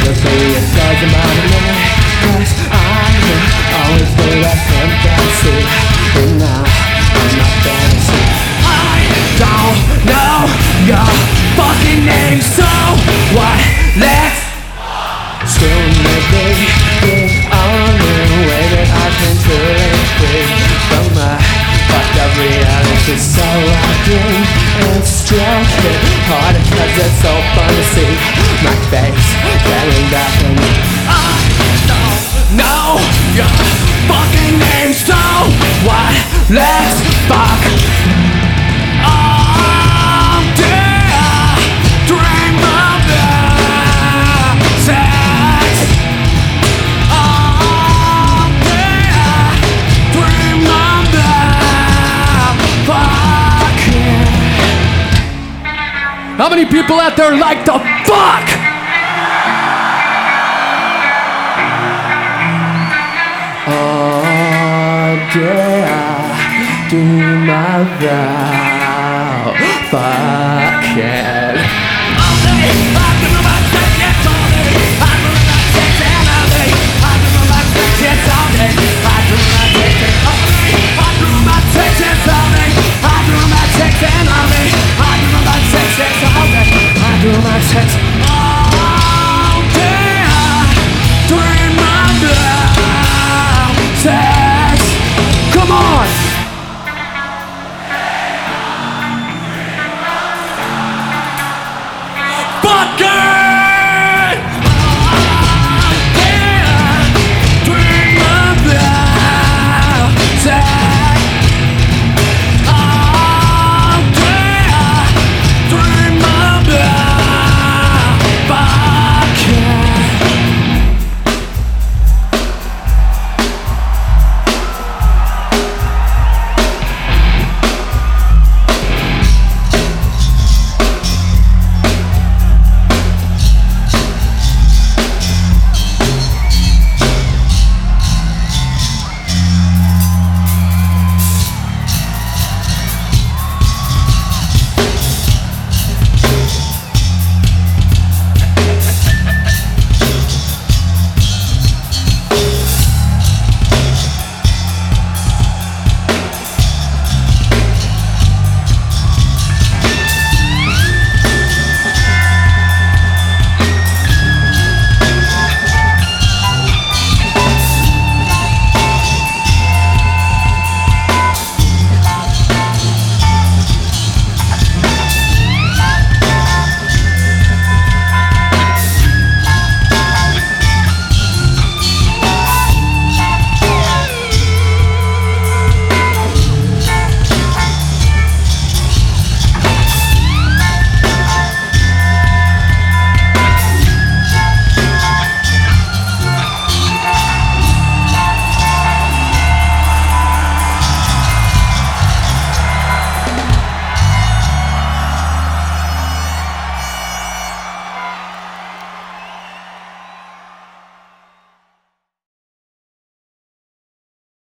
to be a dozen miles away, 'cause I will always be that fantasy. And now I'm not fantasy. I don't know your fucking name, so what? Let's soon maybe the only way that I can truly free from my fucked up reality. So I dream and stroke it harder, 'cause it's so fun to see my face staring back at me. I don't know your fucking name, so what? Let's fuck. Oh dear, dream of the sex. Oh dear, dream of the fucking. How many people out there like to fuck? Oh dear, dream of the fucking.